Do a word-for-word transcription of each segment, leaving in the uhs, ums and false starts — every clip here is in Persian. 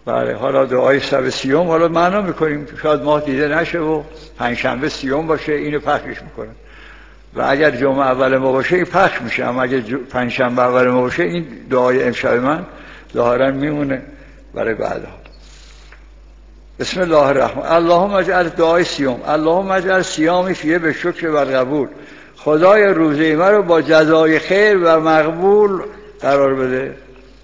بله حالا دعای شب سیوم حالا معنا میکنیم، شاید ماه دیده نشه و پنجشنبه سیوم باشه، اینو پخشش میکنن و اگر جمعه اول ما باشه این پخش میشه، اما اگر پنجشنبه اول ما باشه این دعای امشب من ظاهرا میمونه برای بعدا. بسم الله الرحمن اللهم اجعل دعای سیوم اللهم اجعل صیامی فیه به شکر و قبول. خدای روزه ما رو با جزای خیر و مقبول قرار بده.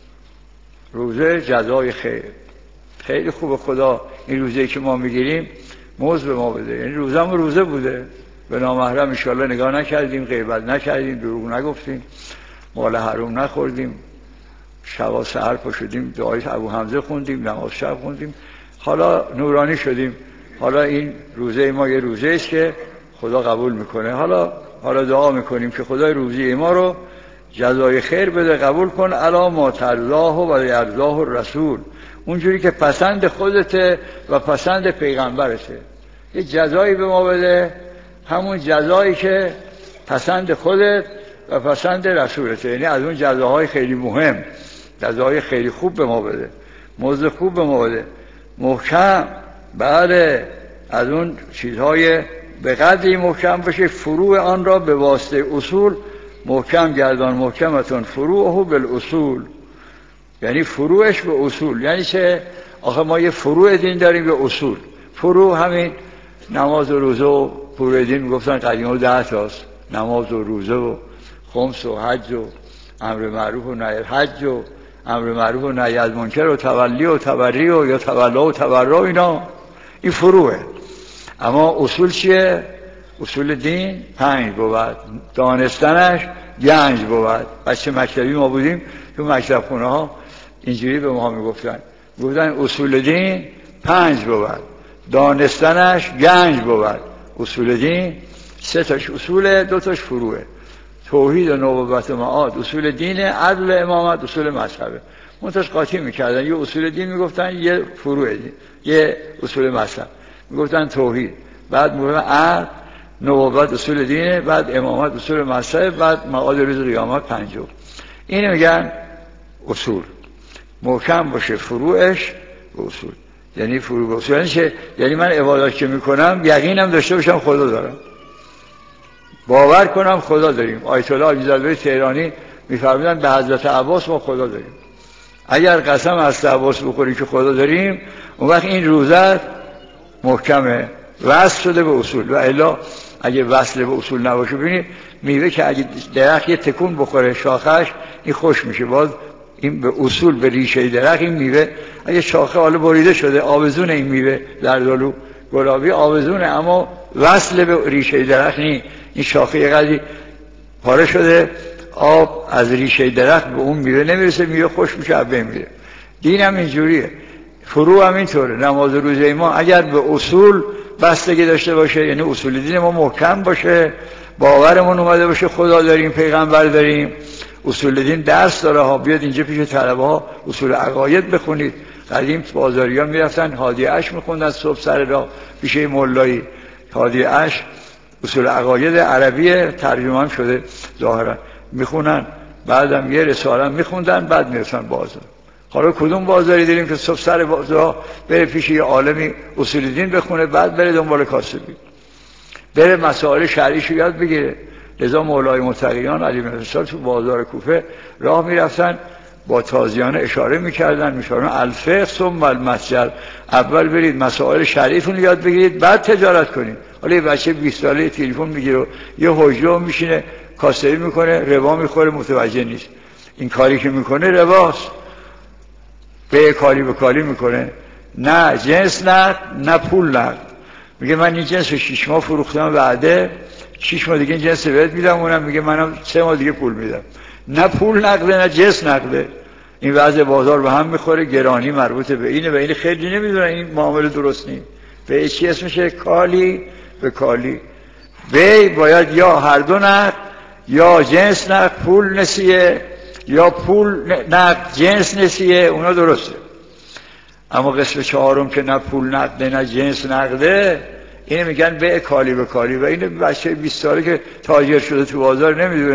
روزه جزای خیر، خیلی خوبه خدا این روزه که ما میگیریم موز به ما بده. یعنی روزم روزه بوده، به نامحرم ان شاءالله نگاه نکردیم، غیبت نکردیم، دروغ نگفتیم، مال حرام نخوردیم، شب سحر پا شدیم دعای ابو حمزه خوندیم، نماز شب خوندیم، حالا نورانی شدیم. حالا این روزه ما یه روزه است که خدا قبول میکنه. حالا حالا دعا میکنیم که خدای روزه ما رو جزای خیر بده، قبول کن. الا ما ترضاه و یرضاه الرسول، اونجوری که پسند خودته و پسند پیغمبرته. یه جزایی به ما بده، همون جزایی که پسند خودت و پسند رسولته، یعنی از اون جزاهای خیلی مهم، جزاهای خیلی خوب به ما بده، موضوع خوب به ما بده، محکم. بله از اون چیزهای به قدری محکم بشه فروع آن را به واسطه اصول محکم گردان. محکمتون فروعه بالاصول، یعنی فروعش به اصول. یعنی چه؟ آخه ما یه فروع دین داریم به اصول. فروع همین نماز و روزه و فروع دین میگفتن قدیما ده تاست، نماز و روزه و خمس و حج و امر معروف و نهی حج و امر معروف و نهی از منکر و تولی و تبری و یا تولا و تبرا، اینا این فروعه. اما اصول چیه؟ اصول دین پنج بود، دانستنش گنج بود. بچه مکتبی ما بودیم تو مکتب خونه ها اینجوری به ما میگفتن، گفتن اصول دین پنج بود، دانستنش گنج بود. اصول دین سه تاش اصول، دو تاش فروعه. توحید و نبوت و معاد اصول دین، عدل و امامت اصول مذهبه. منتش قاطی میکردن، یه اصول دین میگفتن، یه فروع دین، یه اصول مذهب میگفتن توحید، بعد میگفتن عدل، نبوت اصول دینه، بعد امامت اصول مذهب، بعد معاد روز قیامت پنجم. اینو میگن اصول. محکم باشه فروعش به اصول، یعنی فروع به اصول. یعنی چه؟ یعنی من عبادت که میکنم یقینم داشته باشم خدا دارم، باور کنم خدا داریم. آیت الله علیزاده تهرانی میفرمودن به حضرت عباس ما خدا داریم. اگر قسم از عباس بخوریم که خدا داریم، اون وقت این روزه محکمه، وصل شده به اصول. و الا اگه وصل به اصول نباشه، ببینید میوه که اگه درخت یه تکون بخوره شاخش این خوش میشه، باز این به اصول به ریشه درخت این میوه اگه شاخه حالا بریده شده، آویزون این میوه زردآلو گلابی آویزونه، اما وصل به ریشه درخت نی. این شاخه یه قدری پاره شده، آب از ریشه درخت به اون میوه نمیرسه، میوه خوش میشه از بین میره. دین هم اینجوریه، فروع هم اینطوره. نماز روزه ما اگر به اصول بستگی داشته باشه، یعنی اصول دین ما محکم باشه، باورمون اومده باشه خدا داریم، پیغمبر داریم، اصول دین درس داره ها. بیاد اینجا پیش طلبه ها اصول عقاید بخونید. قدیم بازاریان میرفتن هادی اش میخوندن صبح سر راه پیش مولایی. هادی اش اصول عقاید عربی ترجمه هم شده ظاهرا، میخونن، بعدم یه رساله میخوندن، بعد میرسن بازار. حالا کدوم بازاری داریم که صبح سر بازار بره پیش یه عالمی اصول دین بخونه، بعد بره دنبال کاسبی، بره مسائل شرعیشو یاد بگیره. لذا مولای متقیان علی بن ابی تو بازار کوفه راه میرفتن، با تازیانه اشاره میکردن، میشارن الفقه ثم المتجر، اول برید مسائل شرعیتون یاد بگیرید، بعد تجارت کنید. حالا یه بچه بیست ساله تلفن میگیره، یه حجره میشینه کاسبی میکنه، ربا میخوره، متوجه نیست این کاری که میکنه رباست. به کاری به کاری میکنه، نه جنس نه نه پول نه. میگه من این جنس رو شیش ماه فروختم، بعده شیش ماه دیگه این جنس بهت میدم، اونم میگه منم سه ماه دیگه پول میدم. نه پول نقده نه جنس نقده. این وضع بازار به هم میخوره، گرانی مربوط به اینه و این خیلی نمیدونن این معامله درست نیست. به چی اسمشه؟ کالی به کالی. بی باید یا هر دو نقد، یا جنس نقد پول نسیه، یا پول نقد جنس نسیه، اونا درسته. اما قسم چهارم که نه پول نقده نه جنس نقده، اینه میگن به کالی به کالی. و این بچه بیست ساله که تاجر شده تو بازار نمیدونه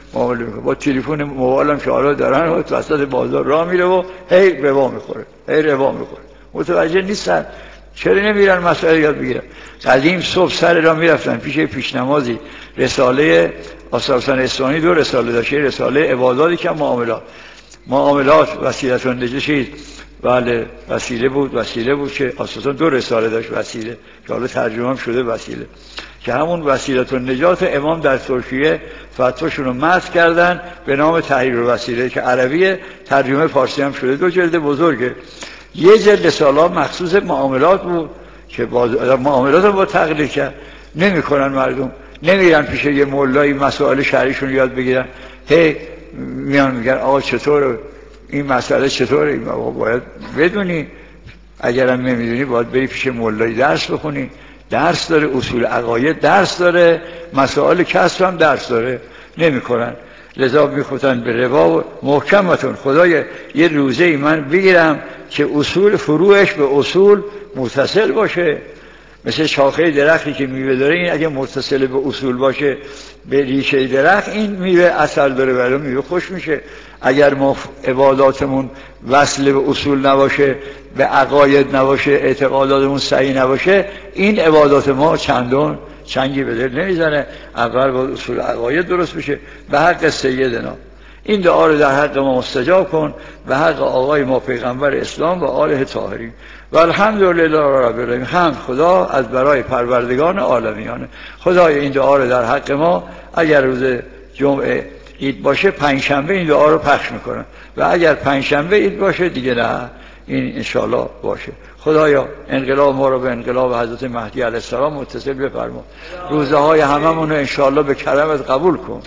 معامله میکنه. با تلفن موبایلم که حالا دارن و وسط بازار راه میره و هی ربا میخوره، هی ربا میخوره. متوجه نیستن. چرا نمیرن مسائل یاد بگیرن؟ قدیم صبح سر را میرفتن پیش پیشنمازی، رساله آثار حسین اصفهانی دو رساله داشت، رساله عباداتی که معاملات معاملات وسیله النجات، بله وسیله بود، وسیله بود که اساسا دو رساله داشت وسیله که حالا ترجمه هم شده وسیله، که همون وسیله النجات امام در ترکیه فتواشون رو متن کردن به نام تحریر وسیله که عربیه، ترجمه فارسی هم شده، دو جلد بزرگه. یه جلد رساله مخصوص معاملات بود که معاملات رو با تقلید کرد. نمی‌کنن مردم، نمیرن پیش یه مولایی مسائل شرعیشون یاد بگیرن، هی میان میگن آقا چطور این مسئله چطوره؟ این آقا باید بدونی، اگرم نمیدونی باید بری پیش مولایی درس بخونی، درس داره، اصول عقاید درس داره، مسائل کسب هم درس داره. نمی‌کنن، لذا میخوتن به ربا و محکمتون. خدایا یه روزه ای من بگیرم که اصول فروعش به اصول متصل باشه، مثل شاخه درختی که میوه داره، این اگه متصل به اصول باشه به ریشه درخت، این میوه اثر داره، ولی میوه خوش میشه. اگر ما عباداتمون وصل به اصول نباشه، به عقاید نباشه، اعتقاداتمون صحیح نباشه، این عبادات ما چندان چنگی به دل نمیزنه. اول با اصول عقاید درست بشه. به حق سیدنا این دعا رو در حق ما مستجاب کن، به حق آقای ما پیغمبر اسلام و آله طاهرین و الحمدلله رب العالمین. حمد خدا از برای پروردگان عالمیانه. خدای این دعا رو در حق ما، اگر روز جمعه عید باشه پنجشنبه این دعا رو پخش میکنن و اگر پنجشنبه عید باشه دیگه نه، این انشالله باشه. خدایا انقلاب ما رو به انقلاب حضرت مهدی علیه السلام متصل بفرما. روزه های هممون رو انشالله به کرمت قبول کن.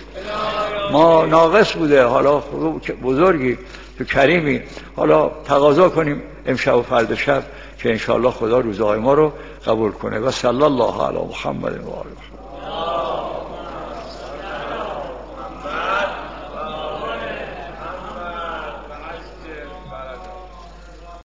ما ناقص بوده، حالا بزرگی تو کریمی، حالا تقاضا کنیم امشب و فردا شب که انشالله خدا روزه های ما رو قبول کنه. و صلی الله علی محمد و آله محمد.